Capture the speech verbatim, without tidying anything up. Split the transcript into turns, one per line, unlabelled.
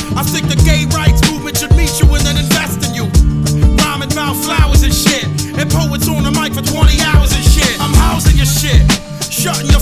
I think the gay rights movement should meet you and then invest in you. Rhyming about flowers and shit, and poets on the mic for twenty hours and shit. I'm housing your shit, shutting your